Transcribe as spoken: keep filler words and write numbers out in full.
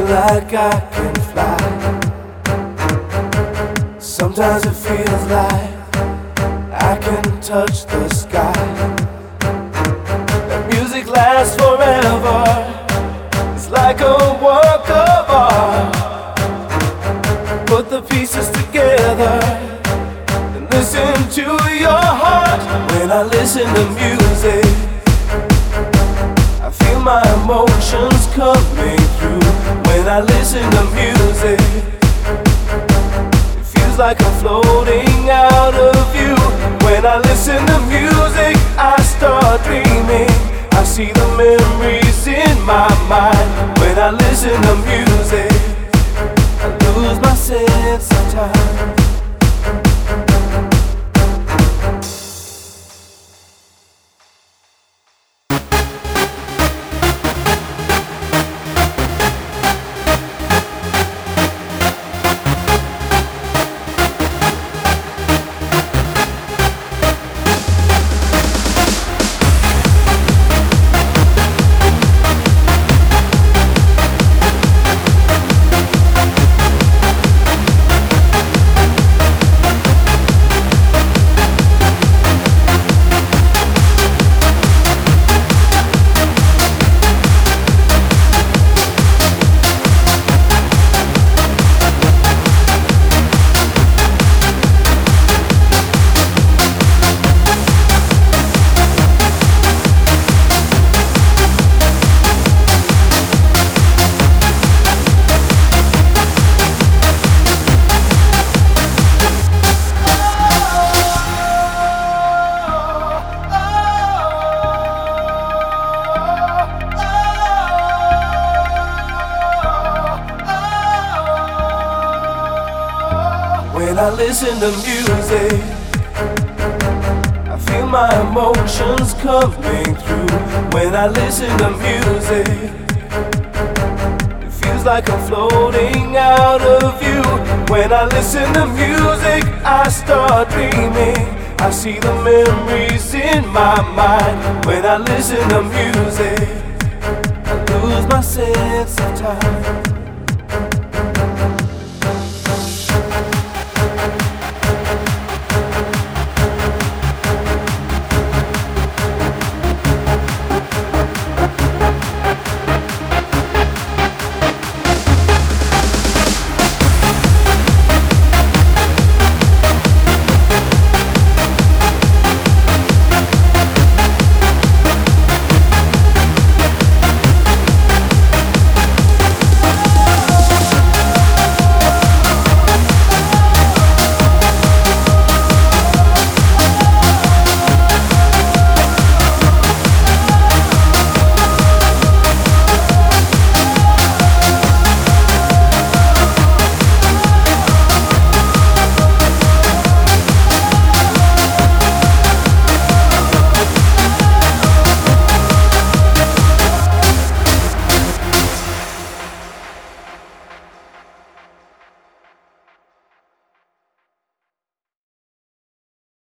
like I can fly. Sometimes it feels like I can touch the sky. That music lasts forever. It's like a work of art. Put the pieces together and listen to your heart. When I listen to music, I feel my emotions coming through. When I listen to music, it feels like I'm floating out of you. When I listen to music, I start dreaming. I see the memories in my mind. When I listen to music, I lose my sense of time. When I listen to music, I feel my emotions coming through. When I listen to music, it feels like I'm floating out of you. When I listen to music, I start dreaming. I see the memories in my mind. When I listen to music, I lose my sense of time.